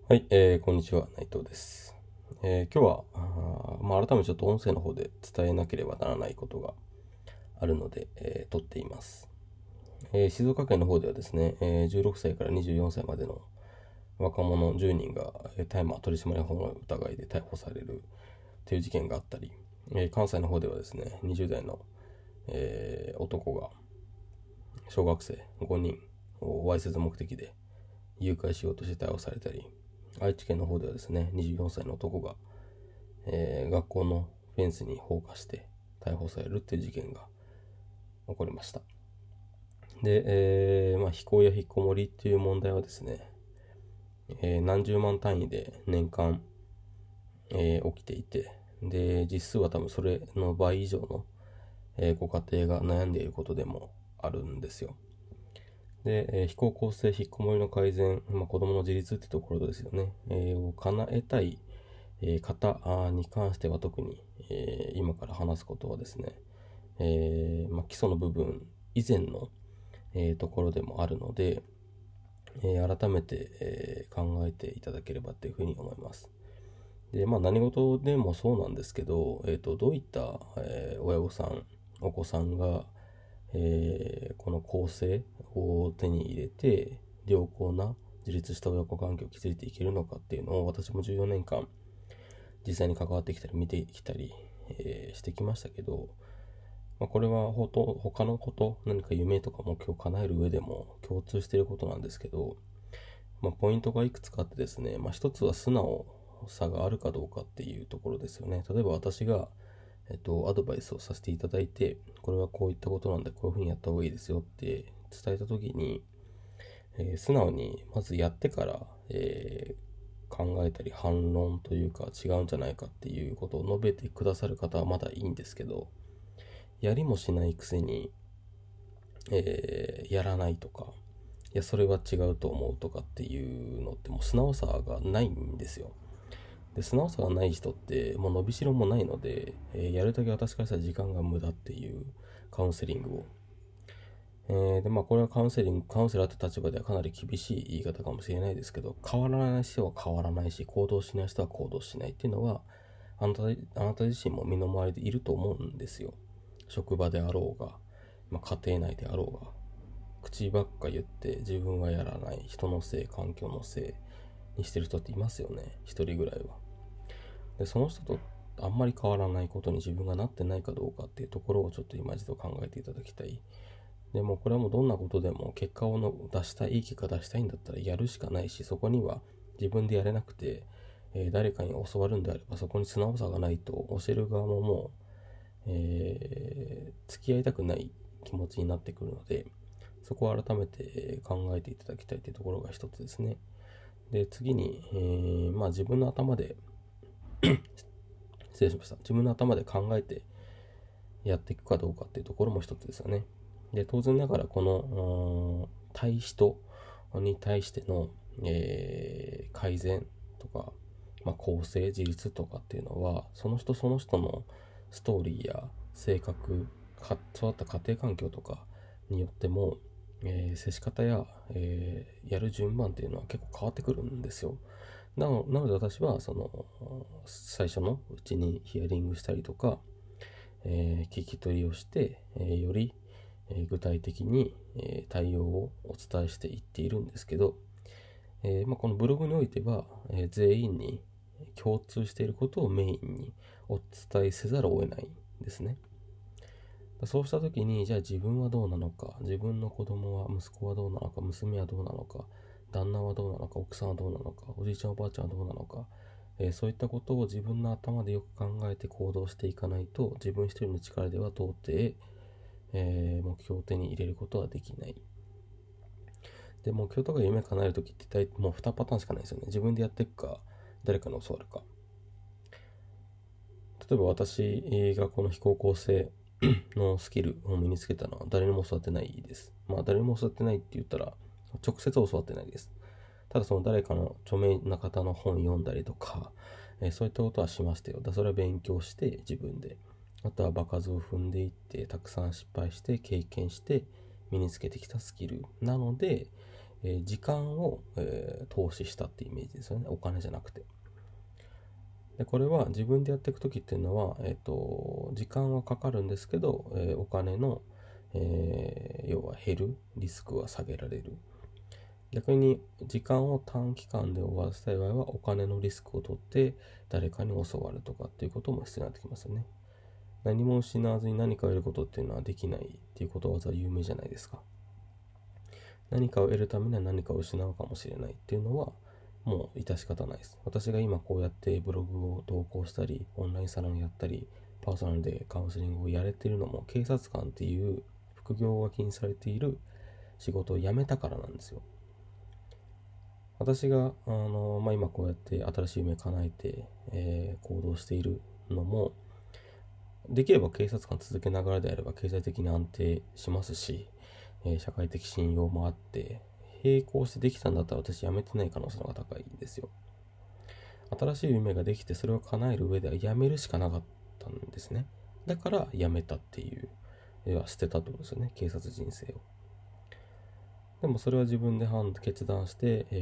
はい、こんにちは、内藤です。今日は、改めてちょっと音声の方で伝えなければならないことがあるので、撮っています。静岡県の方ではですね、16歳から24歳までの若者10人が大麻取締法の疑いで逮捕されるという事件があったり、関西の方ではですね、20代の、男が小学生5人をわいせつ目的で誘拐しようとして逮捕されたり、愛知県の方ではですね、24歳の男が、学校のフェンスに放火して逮捕されるっていう事件が起こりました。で、非行や引きこもりっていう問題はですね、何十万単位で年間、起きていて、で、実数は多分それの倍以上の、ご家庭が悩んでいることでもあるんですよ。で、非行構成、引きこもりの改善、子供の自立ってところですよね、を叶えたい、方に関しては特に、今から話すことはですね、基礎の部分以前の、ところでもあるので、改めて、考えていただければというふうに思います。で、何事でもそうなんですけど、どういった、親御さん、お子さんが、この構成を手に入れて、良好な自立した親子関係を築いていけるのかっていうのを私も14年間実際に関わってきたり見てきたり、してきましたけど、これは他のこと、何か夢とか目標を叶える上でも共通していることなんですけど、ポイントがいくつかあってですね、一つは素直さがあるかどうかっていうところですよね。例えば私が、アドバイスをさせていただいて、これはこういったことなんでこういうふうにやった方がいいですよって伝えたときに、素直にまずやってから、考えたり反論というか違うんじゃないかっていうことを述べてくださる方はまだいいんですけど、やりもしないくせに、やらないとか、いや、それは違うと思うとかっていうのってもう素直さがないんですよ。で、素直さがない人ってもう伸びしろもないので、やるだけ私からしたら時間が無駄っていうカウンセリングを。これはカウンセラーって立場ではかなり厳しい言い方かもしれないですけど、変わらない人は変わらないし、行動しない人は行動しないっていうのは、あなた自身も身の回りでいると思うんですよ。職場であろうが、家庭内であろうが、口ばっか言って自分はやらない、人のせい、環境のせいにしてる人っていますよね。一人ぐらいは。で、その人とあんまり変わらないことに自分がなってないかどうかっていうところをちょっと今一度考えていただきたい。でもこれはもうどんなことでも結果を出したい、いい結果出したいんだったらやるしかないし、そこには自分でやれなくて、誰かに教わるんであればそこに素直さがないと教える側ももう、付き合いたくない気持ちになってくるので、そこを改めて考えていただきたいというところが一つですね。で、次に、自分の頭で、失礼しました。自分の頭で考えてやっていくかどうかっていうところも一つですよね。で、当然ながらこの対人に対しての、改善とか、構成、自立とかっていうのは、その人その人のストーリーや性格、育った家庭環境とかによっても、接し方や、やる順番っていうのは結構変わってくるんですよ。なので私はその最初のうちにヒアリングしたりとか、聞き取りをして、より、具体的に、対応をお伝えしていっているんですけど、このブログにおいては、全員に共通していることをメインにお伝えせざるを得ないんですね。そうした時に、じゃあ自分はどうなのか、自分の子供は、息子はどうなのか、娘はどうなのか、旦那はどうなのか、奥さんはどうなのか、おじいちゃんおばあちゃんはどうなのか、そういったことを自分の頭でよく考えて行動していかないと、自分一人の力では到底、目標を手に入れることはできない。で、目標とか夢叶えるときってもう2パターンしかないですよね。自分でやっていくか、誰かに教わるか。例えば私がこの非高校生のスキルを身につけたのは誰にも教わってないです。誰にも教わってないって言ったら、直接教わってないです。ただその誰かの著名な方の本読んだりとか、そういったことはしましたよ。それは勉強して自分で。あとは場数を踏んでいって、たくさん失敗して経験して身につけてきたスキルなので、 時間を、投資したってイメージですよね。お金じゃなくて。でこれは自分でやっていくときっていうのは、時間はかかるんですけど、お金の、要は減るリスクは下げられる。逆に時間を短期間で終わらせたい場合はお金のリスクを取って誰かに教わるとかっていうことも必要になってきますよね。何も失わずに何かを得ることっていうのはできないっていうことわざは有名じゃないですか。何かを得るためには何かを失うかもしれないっていうのはもう致し方ないです。私が今こうやってブログを投稿したり、オンラインサロンやったり、パーソナルでカウンセリングをやれているのも警察官っていう副業が禁止されている仕事を辞めたからなんですよ。私が今こうやって新しい夢叶えて、行動しているのも、できれば警察官続けながらであれば経済的に安定しますし、社会的信用もあって並行してできたんだったら私辞めてない可能性が高いんですよ。新しい夢ができてそれを叶える上では辞めるしかなかったんですね。だから辞めたっていう、要は捨てたってことですよね、警察人生を。でもそれは自分で決断して、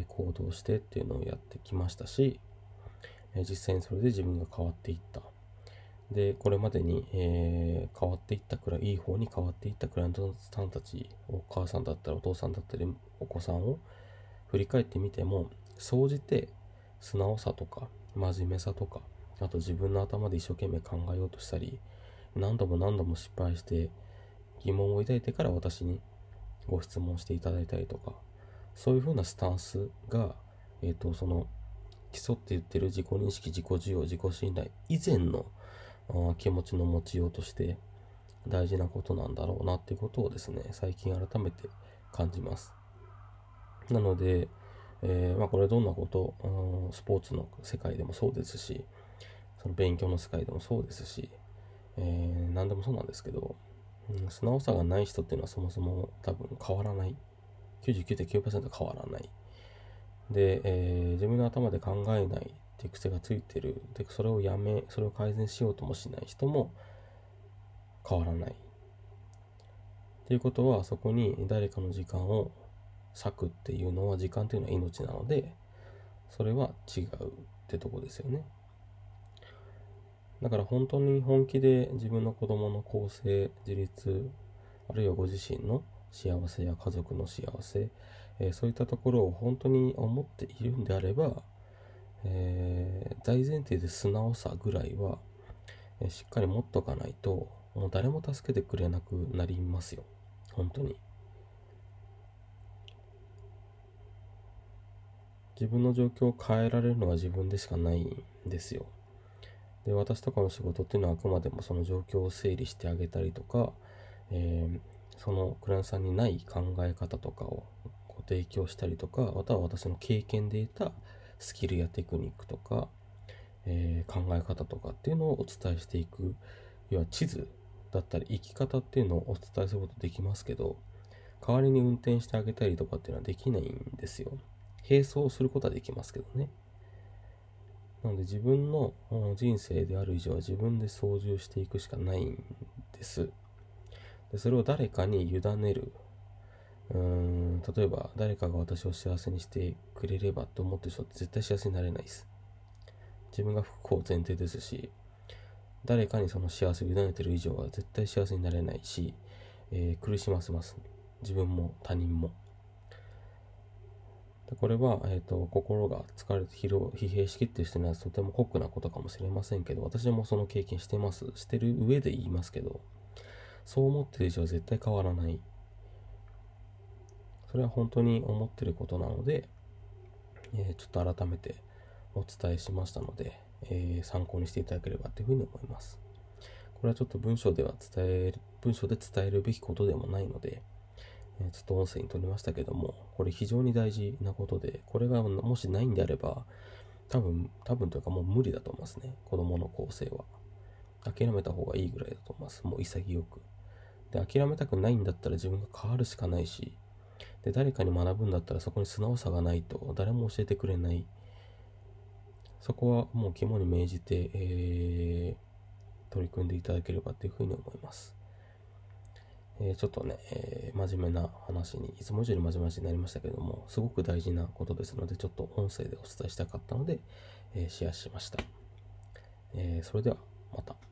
行動してっていうのをやってきましたし、実際にそれで自分が変わっていった。で、これまでに、変わっていったくらい、いい方に変わっていったクライアントさんたち、お母さんだったりお父さんだったりお子さんを振り返ってみても、総じて素直さとか真面目さとか、あと自分の頭で一生懸命考えようとしたり、何度も何度も失敗して疑問を抱いてから私にご質問していただいたりとか、そういう風なスタンスが、その基礎って言ってる自己認識、自己需要、自己信頼以前の気持ちの持ちようとして大事なことなんだろうなっていうことをですね、最近改めて感じます。なので、これどんなこと、スポーツの世界でもそうですし、その勉強の世界でもそうですし、何でもそうなんですけど、素直さがない人っていうのはそもそも多分変わらない。99.9% 変わらない。で、自分の頭で考えないっていう癖がついてる。で、それをそれを改善しようともしない人も変わらない。っていうことは、そこに誰かの時間を割くっていうのは、時間っていうのは命なので、それは違うってとこですよね。だから本当に本気で自分の子供の更生、自立、あるいはご自身の幸せや家族の幸せ、そういったところを本当に思っているんであれば、大前提で素直さぐらいは、しっかり持っとかないと、もう誰も助けてくれなくなりますよ。本当に。自分の状況を変えられるのは自分でしかないんですよ。で、私とかの仕事っていうのはあくまでもその状況を整理してあげたりとか、そのクライアントさんにない考え方とかをご提供したりとか、または私の経験で得たスキルやテクニックとか、考え方とかっていうのをお伝えしていく、要は地図だったり生き方っていうのをお伝えすることできますけど、代わりに運転してあげたりとかっていうのはできないんですよ。並走することはできますけどね。なので自分の人生である以上は自分で操縦していくしかないんです。でそれを誰かに委ねる。例えば誰かが私を幸せにしてくれればと思ってる人って絶対幸せになれないです。自分が不幸前提ですし、誰かにその幸せを委ねてる以上は絶対幸せになれないし、苦しませます。自分も他人も。これは、心が疲れて疲弊しきっている人にはとても酷なことかもしれませんけど、私もその経験してます。してる上で言いますけど、そう思ってる以上は絶対変わらない。それは本当に思ってることなので、ちょっと改めてお伝えしましたので、参考にしていただければというふうに思います。これはちょっと文章で伝えるべきことでもないので、ちょっと音声に取りましたけども、これ非常に大事なことで、これがもしないんであれば、多分というかもう無理だと思いますね。子供の構成は。諦めた方がいいぐらいだと思います。もう潔く。で、諦めたくないんだったら自分が変わるしかないし、で、誰かに学ぶんだったらそこに素直さがないと誰も教えてくれない。そこはもう肝に銘じて、取り組んでいただければというふうに思います。 ちょっとね、真面目な話に、いつも以上に真面目な話になりましたけれども、すごく大事なことですので、ちょっと音声でお伝えしたかったので、シェアしました。それではまた。